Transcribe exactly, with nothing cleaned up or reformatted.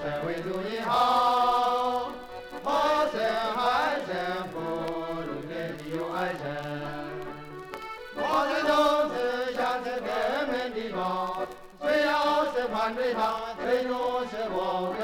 神为主你好，好神爱神，不如天地有爱神。我的种子像是根本的宝，虽要是反对他，最终是我。